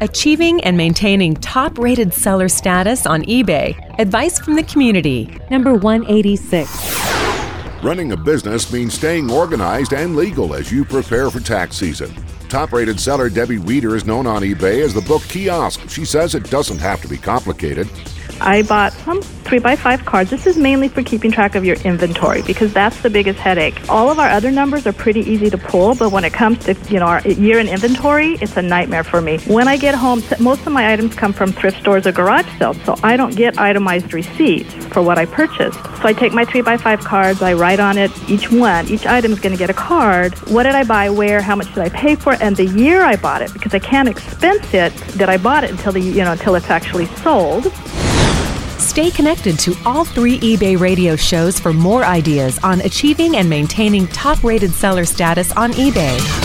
Achieving and maintaining top-rated seller status on eBay. Advice from the community. Number 186. Running a business means staying organized and legal as you prepare for tax season. Top-rated seller Debbie Weeder is known on eBay as the Book Kiosk. She says it doesn't have to be complicated. I bought some 3x5 cards. This is mainly for keeping track of your inventory because that's the biggest headache. All of our other numbers are pretty easy to pull, but when it comes to our year-end inventory, it's a nightmare for me. When I get home, most of my items come from thrift stores or garage sales, so I don't get itemized receipts for what I purchased. So I take my 3x5 cards, I write on it each one. Each item is going to get a card. What did I buy, where, how much did I pay for it, and the year I bought it, because I can't expense it that I bought it until it's actually sold. Stay connected to all 3 eBay radio shows for more ideas on achieving and maintaining top-rated seller status on eBay.